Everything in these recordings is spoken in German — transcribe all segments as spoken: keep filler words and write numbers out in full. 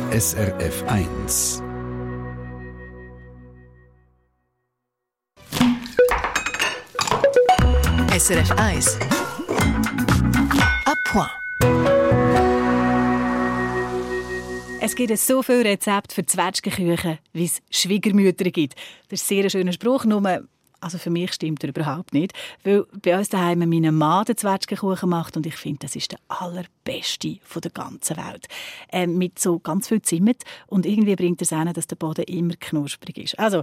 S R F eins. S R F eins. À point. Es gibt so viele Rezepte für Zwetschgenküchen, wie es Schwiegermütter gibt. Das ist ein sehr schöner Spruch, nur also für mich stimmt er überhaupt nicht, weil bei uns daheim mein Mann den Zwetschgenkuchen macht und ich finde, das ist der allerbeste von der ganzen Welt. Ähm, mit so ganz viel Zimt und irgendwie bringt er es auch, dass der Boden immer knusprig ist. Also,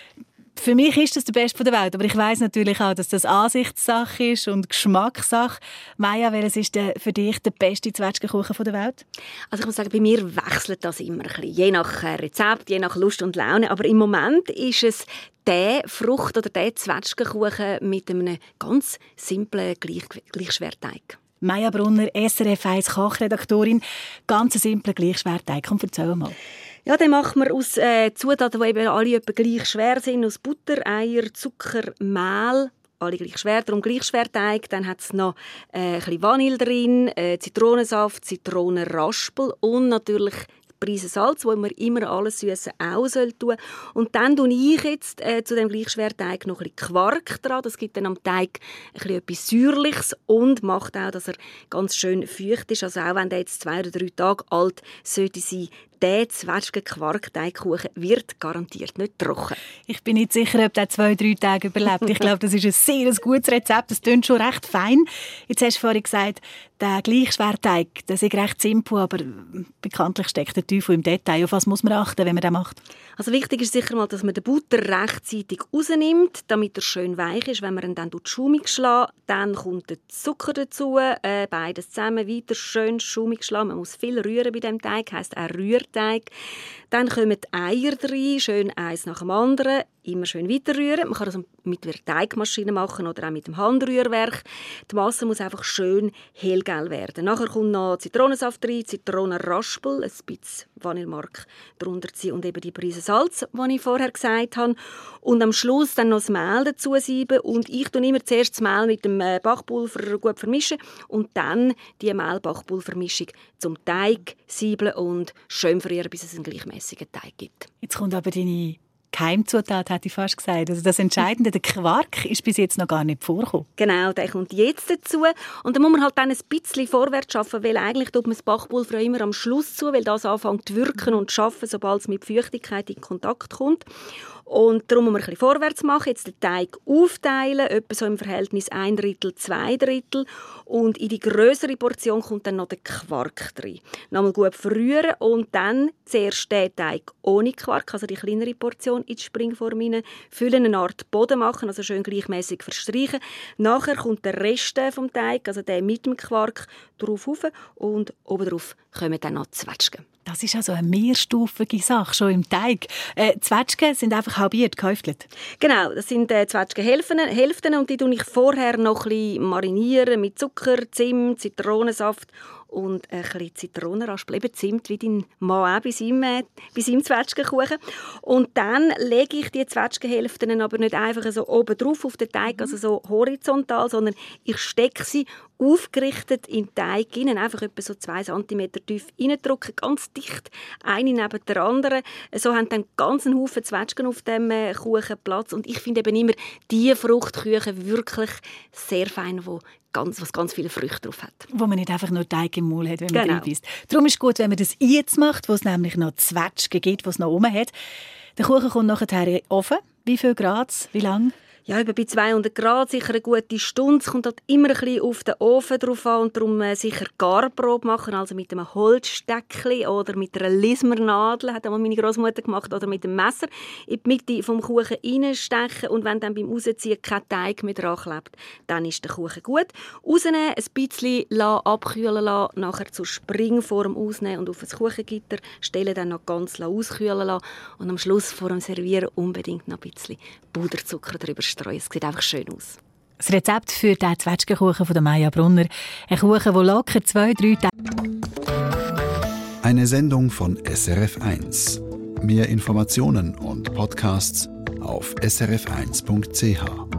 für mich ist das der Beste der Welt, aber ich weiss natürlich auch, dass das Ansichtssache ist und Geschmackssache. Maja, welches ist der, für dich der beste Zwetschgenkuchen der Welt? Also ich muss sagen, bei mir wechselt das immer ein bisschen, je nach Rezept, je nach Lust und Laune. Aber im Moment ist es der Frucht- oder der Zwetschgenkuchen mit einem ganz simplen Gleich- Gleichschwerteig. Maja Brunner, S R F eins Kochredaktorin. Ganz simpler Gleichschwerteig. Komm, erzähl mal. Ja, den machen wir aus äh, Zutaten, die eben alle etwa gleich schwer sind. Aus Butter, Eier, Zucker, Mehl. Alle gleich schwer, darum Gleichschwerteig. Dann hat es noch äh, ein bisschen Vanille drin, äh, Zitronensaft, Zitronenraspel und natürlich Prise Salz, wo man immer alles Süße auch tun soll. Und dann tue ich jetzt äh, zu dem Gleichschwerteig noch ein bisschen Quark dran. Das gibt dann am Teig ein bisschen etwas Säuerliches und macht auch, dass er ganz schön feucht ist. Also auch wenn der jetzt zwei oder drei Tage alt sollte sein, der Zwetschgen-Quarkteigkuchen wird garantiert nicht trocken. Ich bin nicht sicher, ob der zwei, drei Tage überlebt. Ich glaube, das ist ein sehr gutes Rezept. Das klingt schon recht fein. Jetzt hast du vorhin gesagt, der Gleichschwerteig, das ist recht simpel, aber bekanntlich steckt der Teufel im Detail. Auf was muss man achten, wenn man das macht? Also wichtig ist sicher mal, dass man den Butter rechtzeitig rausnimmt, damit er schön weich ist. Wenn man ihn dann schaumig schlägt, dann kommt der Zucker dazu. Äh, beides zusammen weiter schön schaumig schlagen. Man muss viel rühren bei diesem Teig, heisst auch Rührteig. Dann kommen die Eier rein, schön eins nach dem anderen. Immer schön weiterrühren. Man kann das mit der Teigmaschine machen oder auch mit dem Handrührwerk. Die Masse muss einfach schön hellgelb werden. Nachher kommt noch Zitronensaft rein, Zitronenraspel, ein bisschen Vanillemark drunter ziehen und eben die Prise Salz, die ich vorher gesagt habe. Und am Schluss dann noch das Mehl dazu sieben. Und ich tue immer zuerst das Mehl mit dem Backpulver gut vermischen und dann die Mehl-Backpulvermischung zum Teig siebeln und schön verrühren, bis es einen gleichmäßigen Teig gibt. Jetzt kommt aber deine Geheimzutat, hätte ich fast gesagt. Also das Entscheidende, der Quark, ist bis jetzt noch gar nicht vorgekommen. Genau, der kommt jetzt dazu. Und dann muss man halt dann ein bisschen vorwärts arbeiten, weil eigentlich tut man das Backpulver immer am Schluss zu, weil das anfängt zu wirken und zu arbeiten, sobald es mit Feuchtigkeit in Kontakt kommt. Und darum muss man ein bisschen vorwärts machen, jetzt den Teig aufteilen, etwa so im Verhältnis ein Drittel, zwei Drittel. Und in die grössere Portion kommt dann noch der Quark rein. Nochmal gut verrühren und dann zuerst den Teig ohne Quark, also die kleinere Portion, in die Springform rein, füllen, eine Art Boden machen, also schön gleichmäßig verstreichen. Nachher kommt der Rest vom Teig, also der mit dem Quark, drauf rauf und oben drauf kommen dann noch Zwetschgen. Das ist also eine mehrstufige Sache, schon im Teig. Äh, Zwetschgen sind einfach halbiert, gehäufelt. Genau, das sind äh, Zwetschgenhälften Hälften, und die tue ich vorher noch ein bisschen marinieren mit Zucker, Zimt, Zitronensaft und ein bisschen Zitronenraspel, eben Zimt, wie dein Mann auch bei seinem, äh, bei seinem Zwetschgenkuchen. Und dann lege ich die Zwetschgenhälften aber nicht einfach so oben drauf auf den Teig, also so horizontal, sondern ich stecke sie aufgerichtet in den Teig hinein, einfach etwa so zwei Zentimeter tief reindrücken, ganz dicht, eine neben der anderen. So haben dann ganz einen Haufen Zwetschgen auf dem äh, Kuchen Platz. Und ich finde eben immer diese Fruchtküchen wirklich sehr fein, wo ganz, was ganz viele Früchte drauf hat. Wo man nicht einfach nur Teig im Mund hat, wenn man Genau. drin beißt. Darum ist es gut, wenn man das jetzt macht, wo es nämlich noch Zwetschgen gibt, wo es noch oben hat. Der Kuchen kommt nachher in den Ofen. Wie viel Grad? Wie lange? Ja, über bei zweihundert Grad, sicher eine gute Stunde. Es kommt halt immer ein bisschen auf den Ofen drauf an und darum äh, sicher Garprobe machen, also mit einem Holzsteckchen oder mit einer Lismernadel, hat auch meine Großmutter gemacht, oder mit dem Messer in die Mitte vom Kuchen reinstechen, und wenn dann beim Rausziehen kein Teig mehr dran klebt, dann ist der Kuchen gut. Rausnehmen, ein bisschen lassen, abkühlen lassen, nachher zur Springform ausnehmen und auf das Kuchengitter stellen, dann noch ganz auskühlen lassen und am Schluss vor dem Servieren unbedingt noch ein bisschen Puderzucker drüber streuen. Es sieht einfach schön aus. Das Rezept für den Zwetschgenkuchen von Maja Brunner. Ein Kuchen, der locker zwei, drei Tage... Eine Sendung von S R F eins. Mehr Informationen und Podcasts auf s r f eins punkt c h.